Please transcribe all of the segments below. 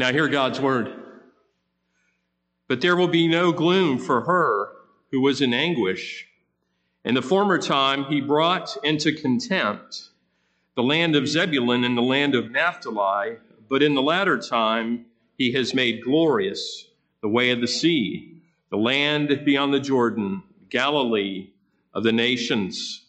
Now hear God's word. But there will be no gloom for her who was in anguish. In the former time he brought into contempt the land of Zebulun and the land of Naphtali, but in the latter time he has made glorious the way of the sea, the land beyond the Jordan, Galilee of the nations.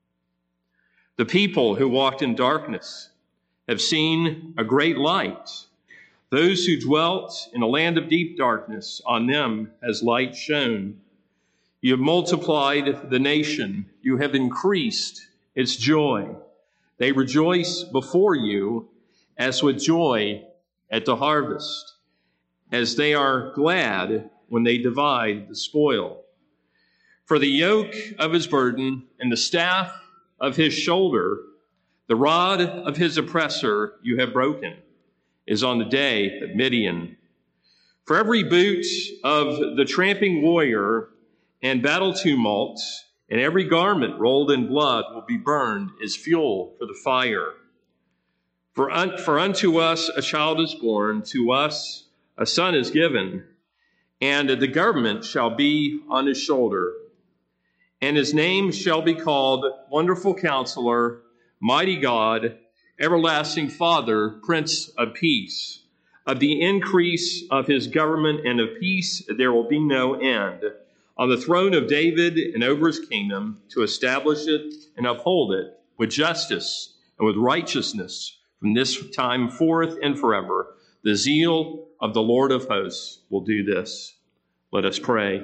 The people who walked in darkness have seen a great light. Those who dwelt in a land of deep darkness, on them has light shone. You have multiplied the nation. You have increased its joy. They rejoice before you as with joy at the harvest, as they are glad when they divide the spoil. For the yoke of his burden and the staff of his shoulder, the rod of his oppressor you have broken, is on the day of Midian. For every boot of the tramping warrior and battle tumult, and every garment rolled in blood will be burned as fuel for the fire. For unto us a child is born, to us a son is given, and the government shall be on his shoulder. And his name shall be called Wonderful Counselor, Mighty God, Everlasting Father, Prince of Peace. Of the increase of his government and of peace there will be no end, on the throne of David and over his kingdom, to establish it and uphold it with justice and with righteousness from this time forth and forever. The zeal of the Lord of hosts will do this. Let us pray.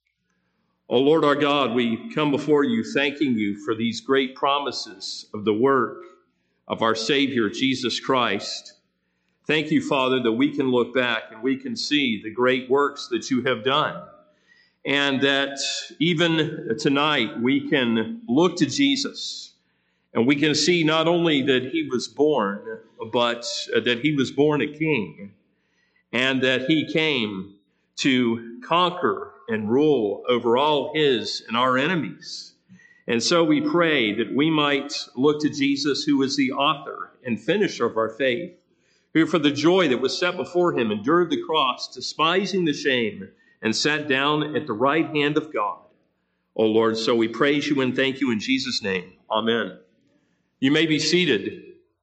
O Lord our God, we come before you thanking you for these great promises of the work of our Savior, Jesus Christ. Thank you, Father, that we can look back and we can see the great works that you have done. And that even tonight we can look to Jesus and we can see not only that he was born, but that he was born a king and that he came to conquer and rule over all his and our enemies. And so we pray that we might look to Jesus, who is the author and finisher of our faith, who for the joy that was set before him endured the cross, despising the shame, and sat down at the right hand of God. O Lord, so we praise you and thank you in Jesus' name. Amen. You may be seated.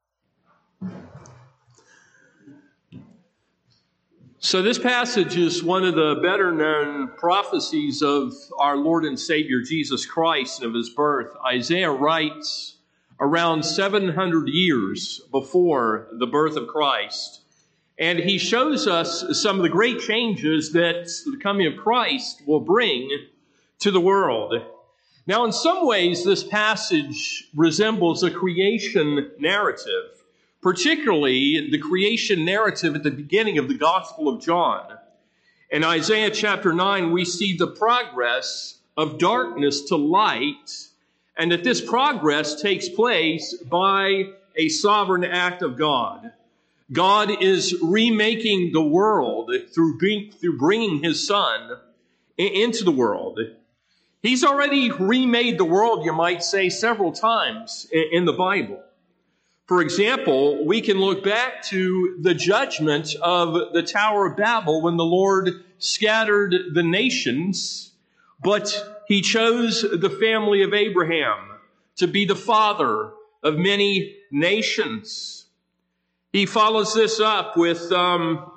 So this passage is one of the better known prophecies of our Lord and Savior Jesus Christ and of his birth. Isaiah writes around 700 years before the birth of Christ. And he shows us some of the great changes that the coming of Christ will bring to the world. Now, in some ways, this passage resembles a creation narrative, particularly the creation narrative at the beginning of the Gospel of John. In Isaiah chapter 9, we see the progress of darkness to light, and that this progress takes place by a sovereign act of God. God is remaking the world through bringing his Son into the world. He's already remade the world, you might say, several times in the Bible. For example, we can look back to the judgment of the Tower of Babel when the Lord scattered the nations, but he chose the family of Abraham to be the father of many nations. He follows this up with the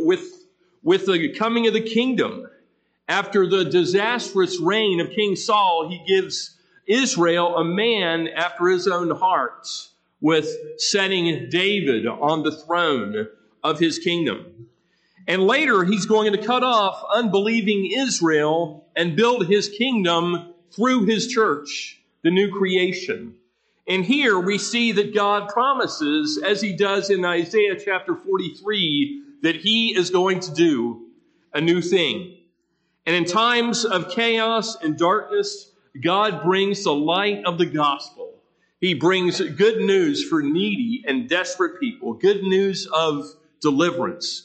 coming of the kingdom. After the disastrous reign of King Saul, he gives Israel a man after his own heart, with setting David on the throne of his kingdom. And later, he's going to cut off unbelieving Israel and build his kingdom through his church, the new creation. And here we see that God promises, as he does in Isaiah chapter 43, that he is going to do a new thing. And in times of chaos and darkness, God brings the light of the gospel. He brings good news for needy and desperate people, good news of deliverance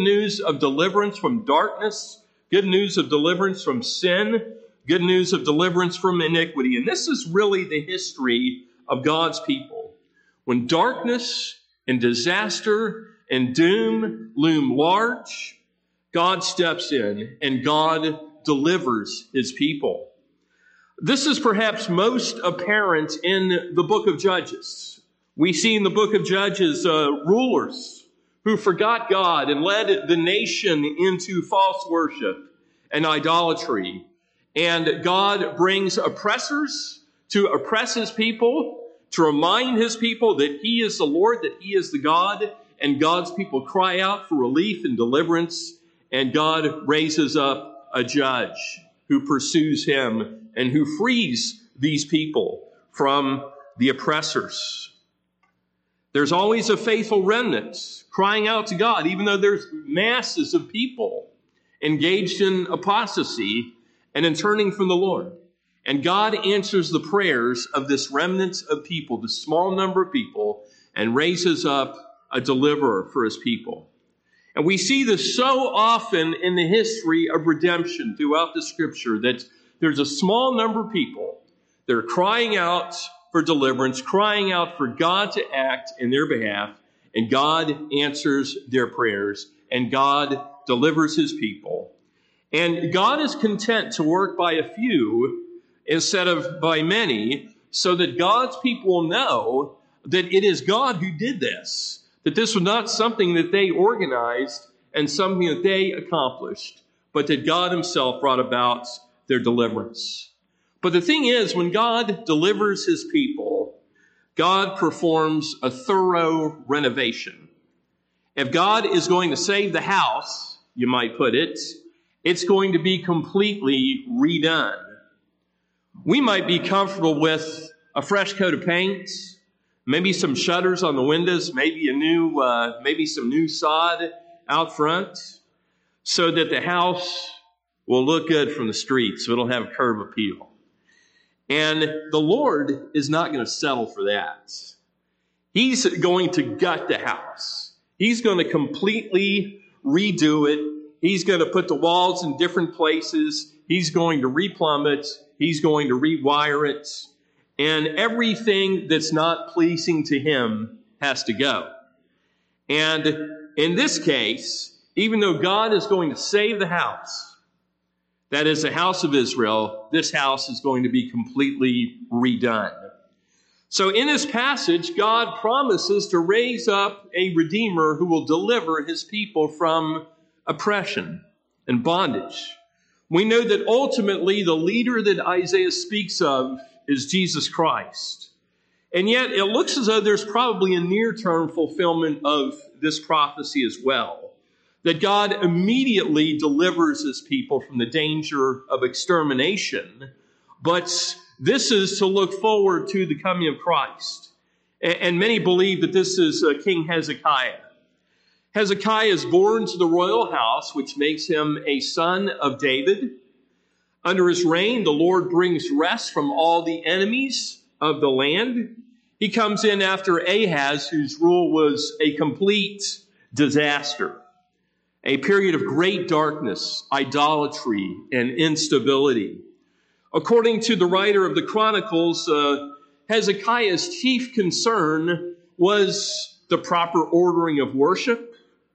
from darkness, good news of deliverance from sin, good news of deliverance from iniquity. And this is really the history of God's people. When darkness and disaster and doom loom large, God steps in and God delivers his people. This is perhaps most apparent in the book of Judges. We see in the book of Judges rulers who forgot God and led the nation into false worship and idolatry. And God brings oppressors to oppress his people, to remind his people that he is the Lord, that he is the God, and God's people cry out for relief and deliverance, and God raises up a judge who pursues him and who frees these people from the oppressors. There's always a faithful remnant crying out to God, even though there's masses of people engaged in apostasy and in turning from the Lord. And God answers the prayers of this remnant of people, this small number of people, and raises up a deliverer for his people. And we see this so often in the history of redemption throughout the scripture, that there's a small number of people that are crying out for deliverance, crying out for God to act in their behalf, and God answers their prayers, and God delivers his people. And God is content to work by a few instead of by many, so that God's people will know that it is God who did this, that this was not something that they organized and something that they accomplished, but that God himself brought about their deliverance. But the thing is, when God delivers his people, God performs a thorough renovation. If God is going to save the house, you might put it, it's going to be completely redone. We might be comfortable with a fresh coat of paint, maybe some shutters on the windows, maybe some new sod out front, so that the house will look good from the street, so it'll have curb appeal. And the Lord is not going to settle for that. He's going to gut the house. He's going to completely redo it. He's going to put the walls in different places. He's going to replumb it. He's going to rewire it. And everything that's not pleasing to him has to go. And in this case, even though God is going to save the house, that is the house of Israel, this house is going to be completely redone. So in this passage, God promises to raise up a Redeemer who will deliver his people from oppression and bondage. We know that ultimately the leader that Isaiah speaks of is Jesus Christ. And yet it looks as though there's probably a near-term fulfillment of this prophecy as well, that God immediately delivers his people from the danger of extermination, but this is to look forward to the coming of Christ. And many believe that this is King Hezekiah. Hezekiah is born to the royal house, which makes him a son of David. Under his reign, the Lord brings rest from all the enemies of the land. He comes in after Ahaz, whose rule was a complete disaster, a period of great darkness, idolatry, and instability. According to the writer of the Chronicles, Hezekiah's chief concern was the proper ordering of worship,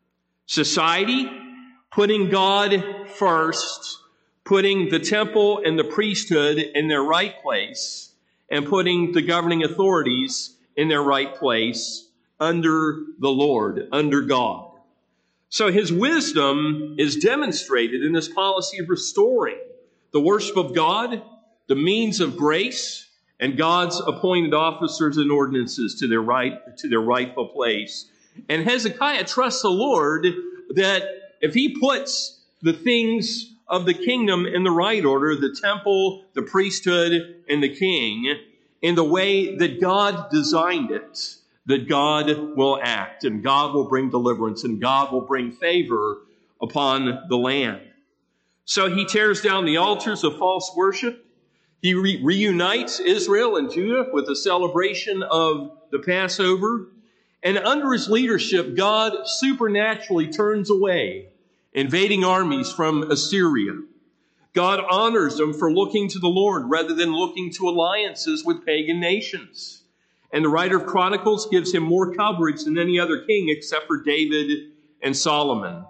society, putting God first, putting the temple and the priesthood in their right place, and putting the governing authorities in their right place under the Lord, under God. So his wisdom is demonstrated in this policy of restoring the worship of God, the means of grace, and God's appointed officers and ordinances to their rightful place. And Hezekiah trusts the Lord that if he puts the things of the kingdom in the right order, the temple, the priesthood, and the king, in the way that God designed it, that God will act, and God will bring deliverance, and God will bring favor upon the land. So he tears down the altars of false worship. He reunites Israel and Judah with a celebration of the Passover. And under his leadership, God supernaturally turns away invading armies from Assyria. God honors them for looking to the Lord rather than looking to alliances with pagan nations. And the writer of Chronicles gives him more coverage than any other king except for David and Solomon.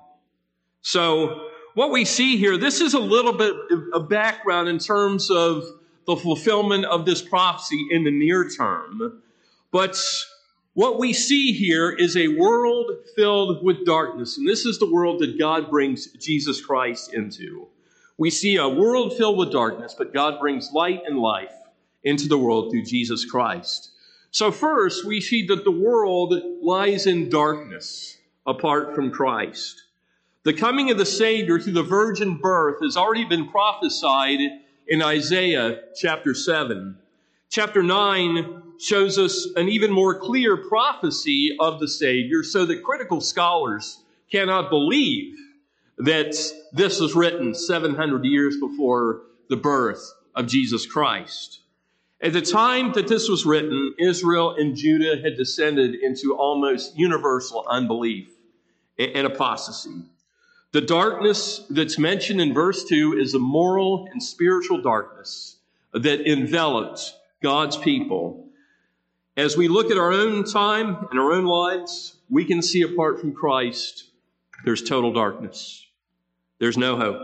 So what we see here, this is a little bit of background in terms of the fulfillment of this prophecy in the near term. But what we see here is a world filled with darkness. And this is the world that God brings Jesus Christ into. We see a world filled with darkness, but God brings light and life into the world through Jesus Christ. So first, we see that the world lies in darkness apart from Christ. The coming of the Savior through the virgin birth has already been prophesied in Isaiah chapter 7. Chapter 9 shows us an even more clear prophecy of the Savior, so that critical scholars cannot believe that this was written 700 years before the birth of Jesus Christ. At the time that this was written, Israel and Judah had descended into almost universal unbelief and apostasy. The darkness that's mentioned in verse 2 is a moral and spiritual darkness that enveloped God's people. As we look at our own time and our own lives, we can see apart from Christ, there's total darkness. There's no hope.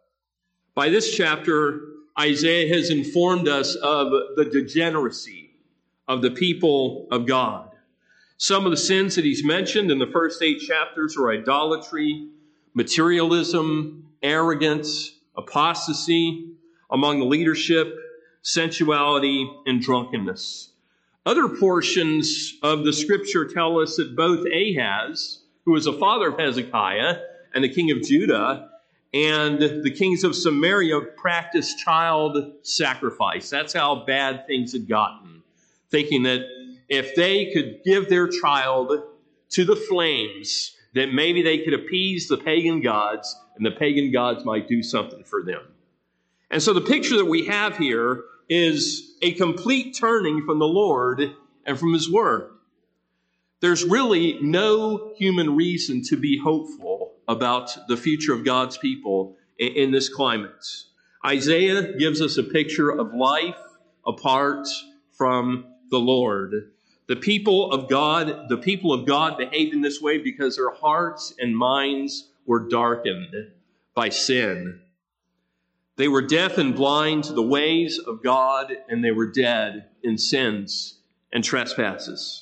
By this chapter, Isaiah has informed us of the degeneracy of the people of God. Some of the sins that he's mentioned in the first 8 chapters are idolatry, materialism, arrogance, apostasy among the leadership, sensuality, and drunkenness. Other portions of the scripture tell us that both Ahaz, who was the father of Hezekiah, and the king of Judah, and the kings of Samaria practiced child sacrifice. That's how bad things had gotten, thinking that if they could give their child to the flames, that maybe they could appease the pagan gods, and the pagan gods might do something for them. And so the picture that we have here is a complete turning from the Lord and from his word. There's really no human reason to be hopeful about the future of God's people in this climate. Isaiah gives us a picture of life apart from the Lord. The people of God behaved in this way because their hearts and minds were darkened by sin. They were deaf and blind to the ways of God, and they were dead in sins and trespasses.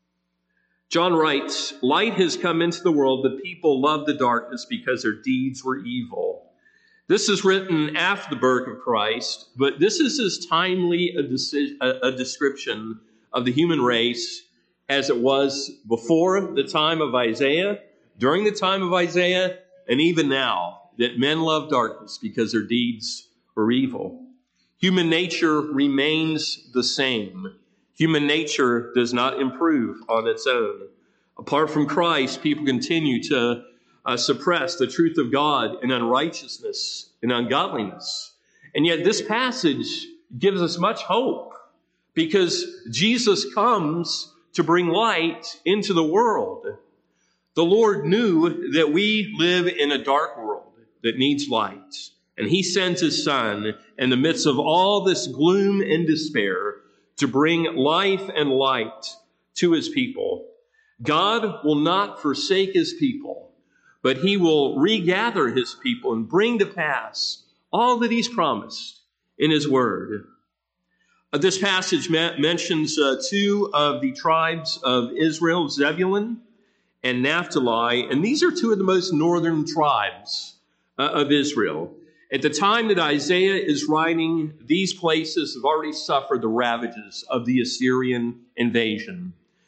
John writes, "Light has come into the world, but people love the darkness because their deeds were evil." This is written after the birth of Christ, but this is as timely a description of the human race as it was before the time of Isaiah, during the time of Isaiah, and even now, that men love darkness because their deeds were evil. Human nature remains the same. Human nature does not improve on its own. Apart from Christ, people continue to suppress the truth of God in unrighteousness and ungodliness. And yet this passage gives us much hope because Jesus comes to bring light into the world. The Lord knew that we live in a dark world that needs light. And he sends his Son in the midst of all this gloom and despair to bring life and light to his people. God will not forsake his people, but he will regather his people and bring to pass all that he's promised in his word. This passage mentions 2 of the tribes of Israel, Zebulun and Naphtali, and these are 2 of the most northern tribes of Israel. At the time that Isaiah is writing, these places have already suffered the ravages of the Assyrian invasion.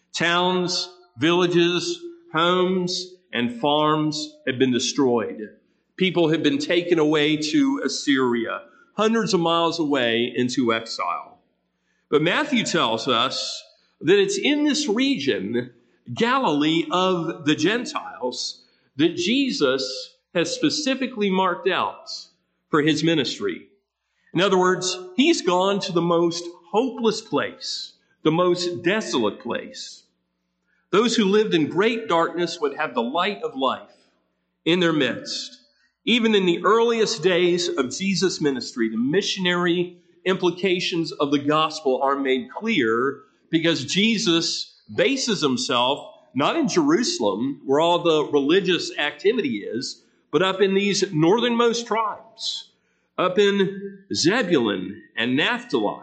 Towns, villages, homes, and farms have been destroyed. People have been taken away to Assyria, hundreds of miles away into exile. But Matthew tells us that it's in this region, Galilee of the Gentiles, that Jesus has specifically marked out for his ministry. In other words, he's gone to the most hopeless place, the most desolate place. Those who lived in great darkness would have the light of life in their midst. Even in the earliest days of Jesus' ministry, the missionary implications of the gospel are made clear because Jesus bases himself not in Jerusalem, where all the religious activity is, but up in these northernmost tribes, up in Zebulun and Naphtali.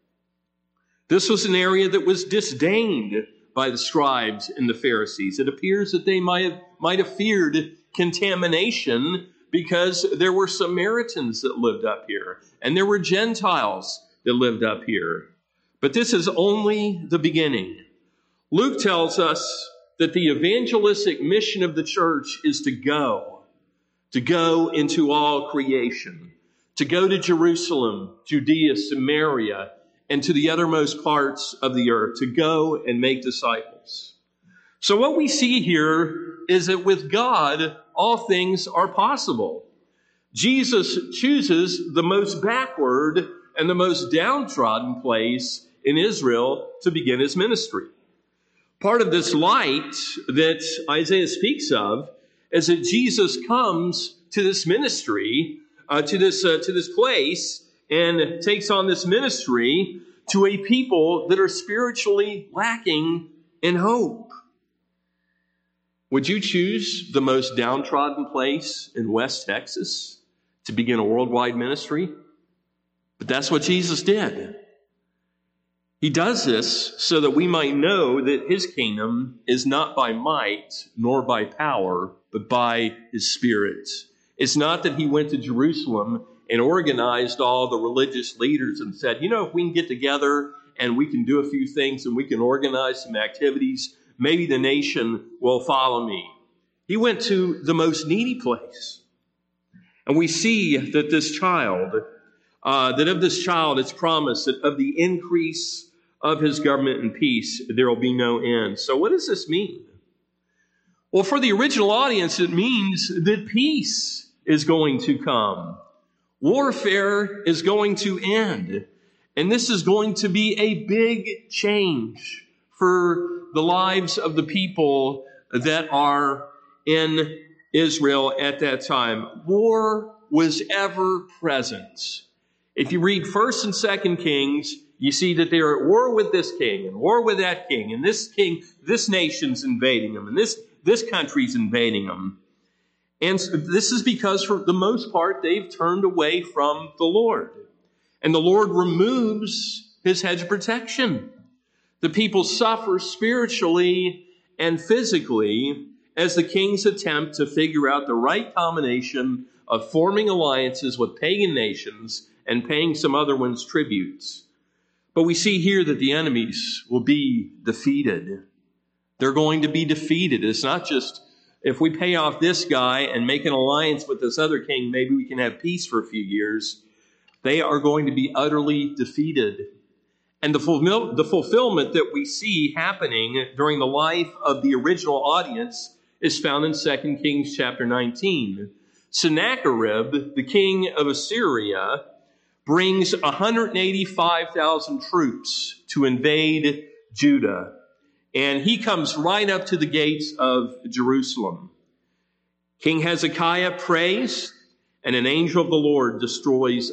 This was an area that was disdained by the scribes and the Pharisees. It appears that they might have feared contamination because there were Samaritans that lived up here, and there were Gentiles that lived up here. But this is only the beginning. Luke tells us that the evangelistic mission of the church is to go into all creation, to go to Jerusalem, Judea, Samaria, and to the uttermost parts of the earth, to go and make disciples. So what we see here is that with God, all things are possible. Jesus chooses the most backward and the most downtrodden place in Israel to begin his ministry. Part of this light that Isaiah speaks of is that Jesus comes to this ministry, to this place, and takes on this ministry to a people that are spiritually lacking in hope. Would you choose the most downtrodden place in West Texas to begin a worldwide ministry? But that's what Jesus did. He does this so that we might know that his kingdom is not by might nor by power, but by his Spirit. It's not that he went to Jerusalem and organized all the religious leaders and said, if we can get together and we can do a few things and we can organize some activities, maybe the nation will follow me. He went to the most needy place. And we see that this child, it's promised that of the increase of his government and peace, there will be no end. So what does this mean? Well, for the original audience, it means that peace is going to come. Warfare is going to end. And this is going to be a big change for the lives of the people that are in Israel at that time. War was ever present. If you read 1st and 2nd Kings, you see that they're at war with this king and war with that king, and this nation's invading them, and this country's invading them. And this is because, for the most part, they've turned away from the Lord. And the Lord removes his hedge of protection. The people suffer spiritually and physically as the kings attempt to figure out the right combination of forming alliances with pagan nations and paying some other ones tributes. But we see here that the enemies will be defeated. They're going to be defeated. It's not just, if we pay off this guy and make an alliance with this other king, maybe we can have peace for a few years. They are going to be utterly defeated. And the fulfillment that we see happening during the life of the original audience is found in 2 Kings chapter 19. Sennacherib, the king of Assyria, brings 185,000 troops to invade Judah. And he comes right up to the gates of Jerusalem. King Hezekiah prays, and an angel of the Lord destroys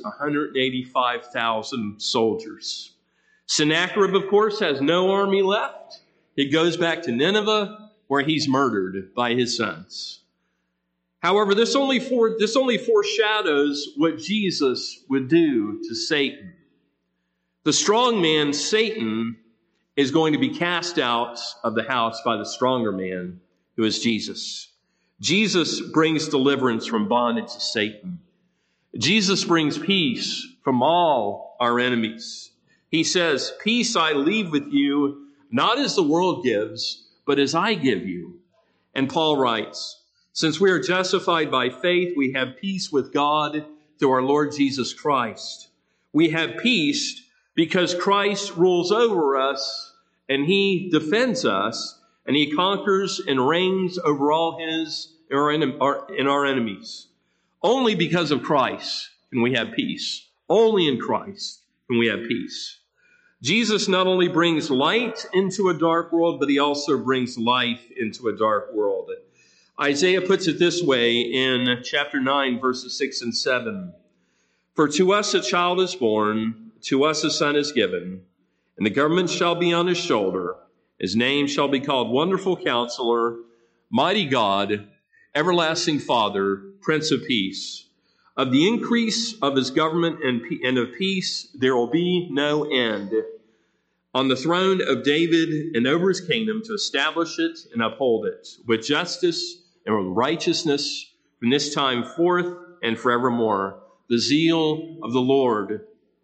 185,000 soldiers. Sennacherib, of course, has no army left. He goes back to Nineveh, where he's murdered by his sons. However, this only foreshadows what Jesus would do to Satan. The strong man, Satan, is going to be cast out of the house by the stronger man, who is Jesus. Jesus brings deliverance from bondage to Satan. Jesus brings peace from all our enemies. He says, "Peace I leave with you, not as the world gives, but as I give you." And Paul writes, "Since we are justified by faith, we have peace with God through our Lord Jesus Christ." We have peace because Christ rules over us, and he defends us, and he conquers and reigns over all our enemies. Only because of Christ can we have peace. Only in Christ can we have peace. Jesus not only brings light into a dark world, but he also brings life into a dark world. Isaiah puts it this way in chapter 9, verses 6 and 7. "For to us a child is born, to us a son is given, and and the government shall be on his shoulder. His name shall be called Wonderful Counselor, Mighty God, Everlasting Father, Prince of Peace. Of the increase of his government and of peace there will be no end. On the throne of David and over his kingdom, to establish it and uphold it with justice and with righteousness from this time forth and forevermore. The zeal of the Lord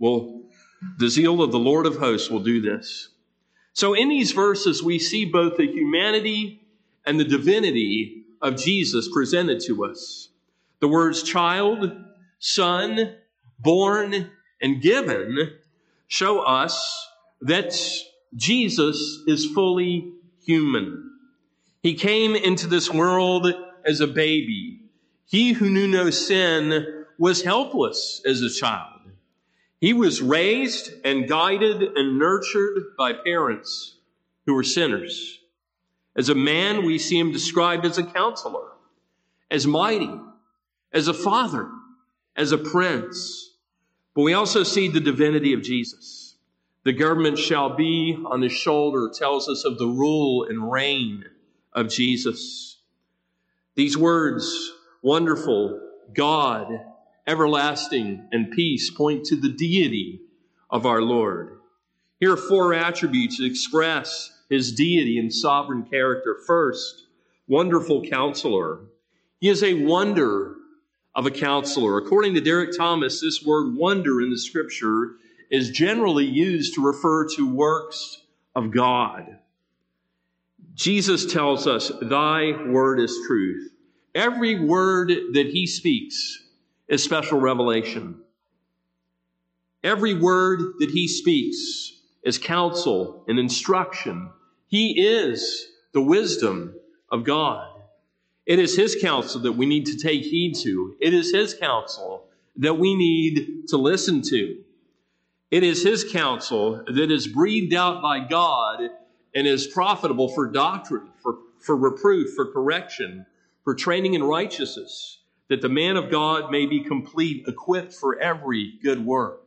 of hosts will do this. So in these verses, we see both the humanity and the divinity of Jesus presented to us. The words child, son, born, and given show us that Jesus is fully human. He came into this world as a baby. He who knew no sin was helpless as a child. He was raised and guided and nurtured by parents who were sinners. As a man, we see him described as a counselor, as mighty, as a father, as a prince. But we also see the divinity of Jesus. The government shall be on his shoulder tells us of the rule and reign of Jesus. These words, wonderful, God, everlasting, and peace, point to the deity of our Lord. Here are four attributes that express his deity and sovereign character. First, wonderful counselor. He is a wonder of a counselor. According to Derek Thomas, this word wonder in the scripture is generally used to refer to works of God. Jesus tells us, thy word is truth. Every word that he speaks is special revelation. Every word that he speaks is counsel and instruction. He is the wisdom of God. It is his counsel that we need to take heed to. It is his counsel that we need to listen to. It is his counsel that is breathed out by God and is profitable for doctrine, for reproof, for correction, for training in righteousness, that the man of God may be complete, equipped for every good work.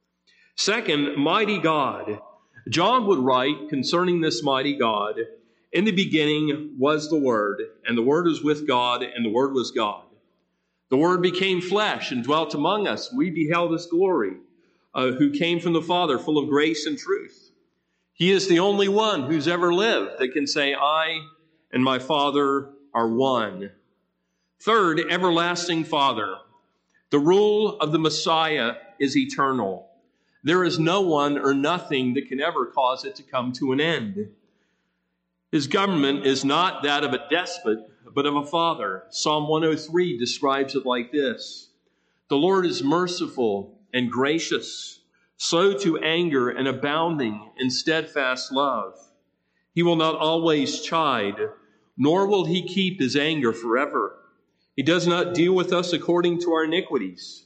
Second, mighty God. John would write concerning this mighty God, in the beginning was the Word, and the Word was with God, and the Word was God. The Word became flesh and dwelt among us. We beheld his glory, who came from the Father, full of grace and truth. He is the only one who's ever lived that can say, I and my Father are one. Third, everlasting Father. The rule of the Messiah is eternal. There is no one or nothing that can ever cause it to come to an end. His government is not that of a despot, but of a father. Psalm 103 describes it like this. The Lord is merciful and gracious, slow to anger and abounding in steadfast love. He will not always chide, nor will he keep his anger forever. He does not deal with us according to our iniquities,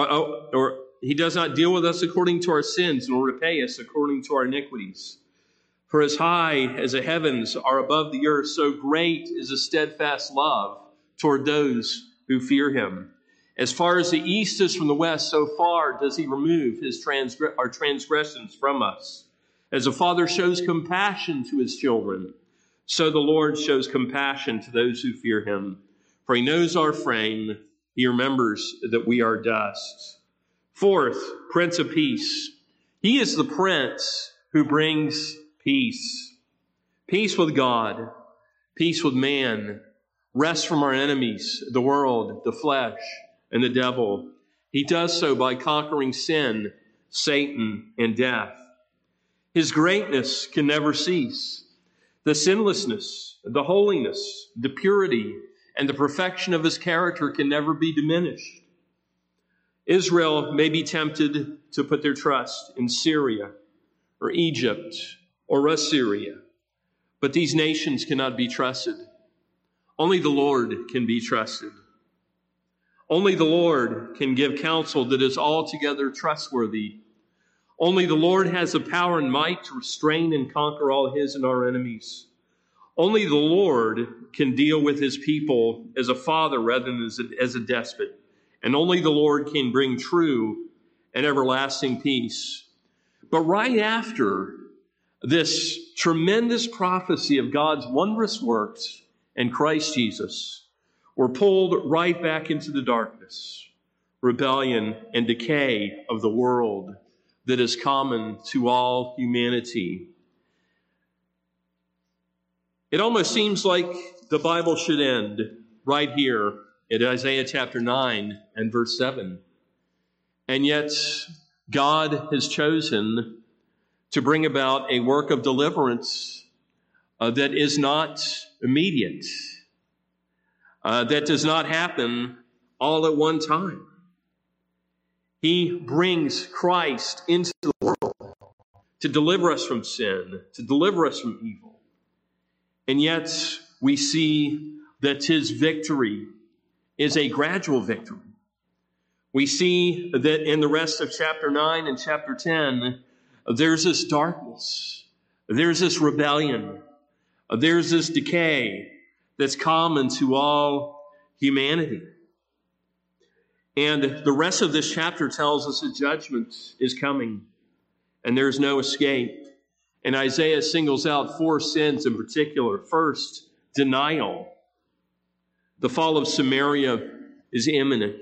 or he does not deal with us according to our sins, nor repay us according to our iniquities. For as high as the heavens are above the earth, so great is the steadfast love toward those who fear him. As far as the east is from the west, so far does he remove our transgressions from us. As a father shows compassion to his children, so the Lord shows compassion to those who fear him. For he knows our frame. He remembers that we are dust. Fourth, Prince of Peace. He is the Prince who brings peace. Peace with God, peace with man, rest from our enemies, the world, the flesh, and the devil. He does so by conquering sin, Satan, and death. His greatness can never cease. The sinlessness, the holiness, the purity, and the perfection of his character can never be diminished. Israel may be tempted to put their trust in Syria or Egypt or Assyria, but these nations cannot be trusted. Only the Lord can be trusted. Only the Lord can give counsel that is altogether trustworthy. Only the Lord has the power and might to restrain and conquer all his and our enemies. Only the Lord can deal with his people as a father rather than as a despot. And only the Lord can bring true and everlasting peace. But right after this tremendous prophecy of God's wondrous works in Christ Jesus were pulled right back into the darkness, rebellion, and decay of the world that is common to all humanity. It almost seems like the Bible should end right here in Isaiah chapter 9 and verse 7. And yet, God has chosen to bring about a work of deliverance that is not immediate, that does not happen all at one time. He brings Christ into the world to deliver us from sin, to deliver us from evil. And yet, we see that his victory is a gradual victory. We see that in the rest of chapter 9 and chapter 10, there's this darkness, there's this rebellion, there's this decay that's common to all humanity. And the rest of this chapter tells us that judgment is coming and there's no escape. And Isaiah singles out 4 sins in particular. First, denial. The fall of Samaria is imminent.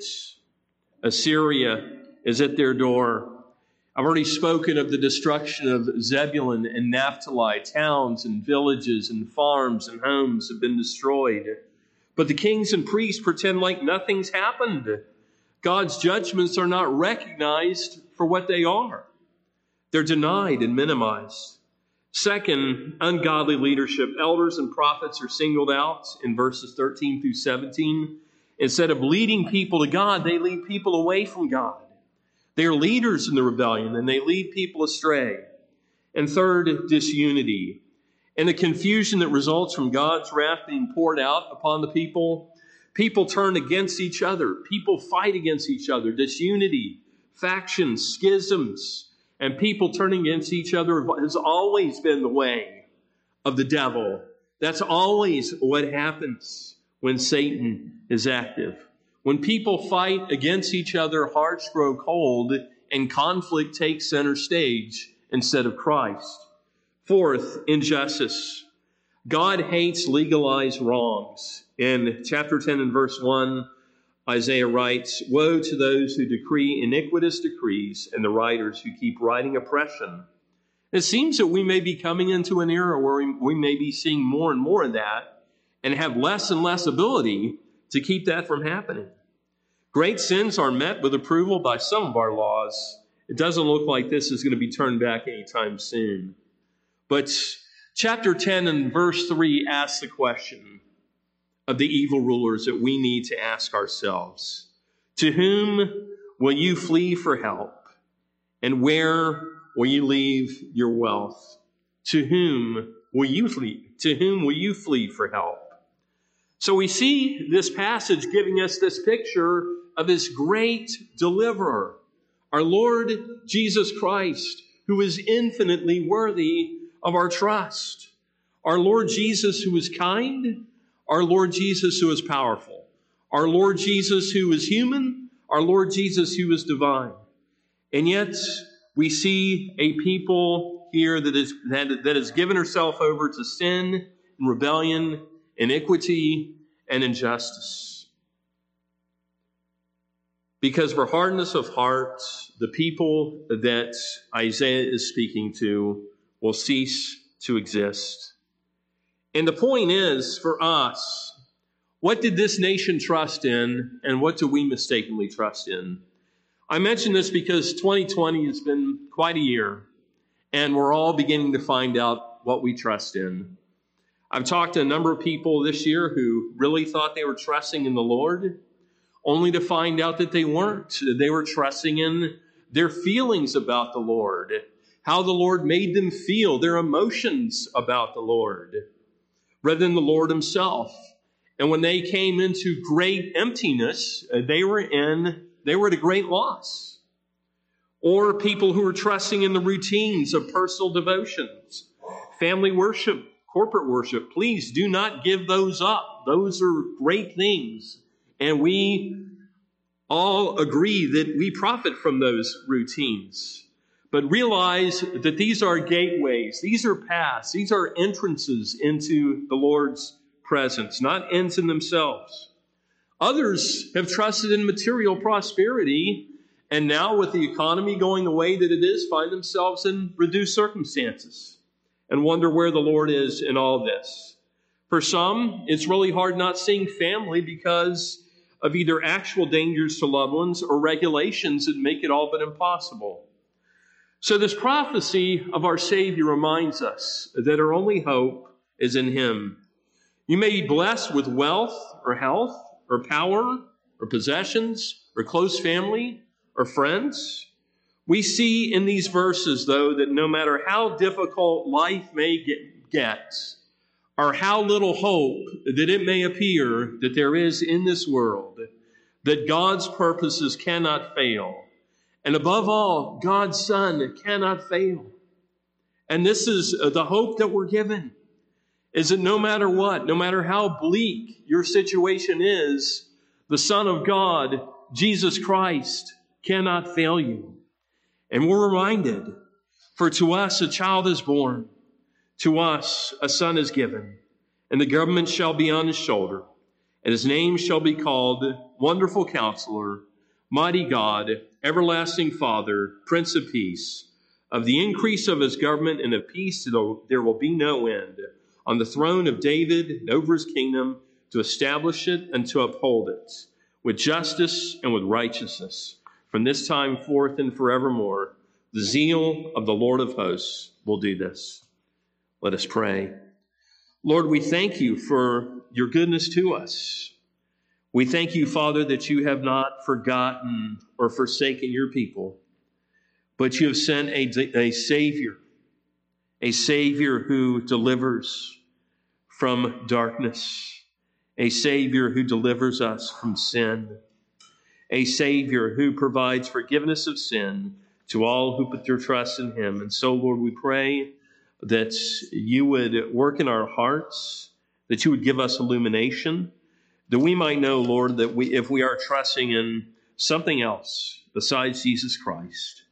Assyria is at their door. I've already spoken of the destruction of Zebulun and Naphtali. Towns and villages and farms and homes have been destroyed. But the kings and priests pretend like nothing's happened. God's judgments are not recognized for what they are. They're denied and minimized. Second, ungodly leadership. Elders and prophets are singled out in verses 13 through 17. Instead of leading people to God, they lead people away from God. They are leaders in the rebellion, and they lead people astray. And third, disunity. And the confusion that results from God's wrath being poured out upon the people. People turn against each other. People fight against each other. Disunity, factions, schisms, and people turning against each other has always been the way of the devil. That's always what happens when Satan is active. When people fight against each other, hearts grow cold, and conflict takes center stage instead of Christ. Fourth, injustice. God hates legalized wrongs. In chapter 10 and verse 1, Isaiah writes, "Woe to those who decree iniquitous decrees and the writers who keep writing oppression." It seems that we may be coming into an era where we may be seeing more and more of that and have less and less ability to keep that from happening. Great sins are met with approval by some of our laws. It doesn't look like this is going to be turned back anytime soon. But chapter 10 and verse 3 asks the question of the evil rulers that we need to ask ourselves. To whom will you flee for help? And where will you leave your wealth? To whom will you flee? To whom will you flee for help? So we see this passage giving us this picture of this great deliverer, our Lord Jesus Christ, who is infinitely worthy of our trust. Our Lord Jesus, who is kind. Our Lord Jesus, who is powerful. Our Lord Jesus, who is human. Our Lord Jesus, who is divine. And yet, we see a people here that has given herself over to sin and rebellion, iniquity, and injustice. Because for hardness of heart, the people that Isaiah is speaking to will cease to exist. And the point is, for us, what did this nation trust in, and what do we mistakenly trust in? I mention this because 2020 has been quite a year, and we're all beginning to find out what we trust in. I've talked to a number of people this year who really thought they were trusting in the Lord, only to find out that they weren't. They were trusting in their feelings about the Lord, how the Lord made them feel, their emotions about the Lord, rather than the Lord himself. And when they came into great emptiness, they were at a great loss. Or people who were trusting in the routines of personal devotions, family worship, corporate worship. Please do not give those up. Those are great things. And we all agree that we profit from those routines. But realize that these are gateways, these are paths, these are entrances into the Lord's presence, not ends in themselves. Others have trusted in material prosperity, and now with the economy going the way that it is, find themselves in reduced circumstances and wonder where the Lord is in all this. For some, it's really hard not seeing family because of either actual dangers to loved ones or regulations that make it all but impossible. So this prophecy of our Savior reminds us that our only hope is in Him. You may be blessed with wealth or health or power or possessions or close family or friends. We see in these verses, though, that no matter how difficult life may get, or how little hope that it may appear that there is in this world, that God's purposes cannot fail. And above all, God's Son cannot fail. And this is the hope that we're given, is that no matter what, no matter how bleak your situation is, the Son of God, Jesus Christ, cannot fail you. And we're reminded, for to us a child is born, to us a son is given, and the government shall be on his shoulder, and his name shall be called Wonderful Counselor, Mighty God, Everlasting Father, Prince of Peace. Of the increase of his government and of peace there will be no end, on the throne of David and over his kingdom, to establish it and to uphold it, with justice and with righteousness, from this time forth and forevermore. The zeal of the Lord of hosts will do this. Let us pray. Lord, we thank you for your goodness to us. We thank you, Father, that you have not forgotten or forsaken your people, but you have sent a Savior who delivers from darkness, a Savior who delivers us from sin, a Savior who provides forgiveness of sin to all who put their trust in him. And so, Lord, we pray that you would work in our hearts, that you would give us illumination, that we might know, Lord, that if we are trusting in something else besides Jesus Christ,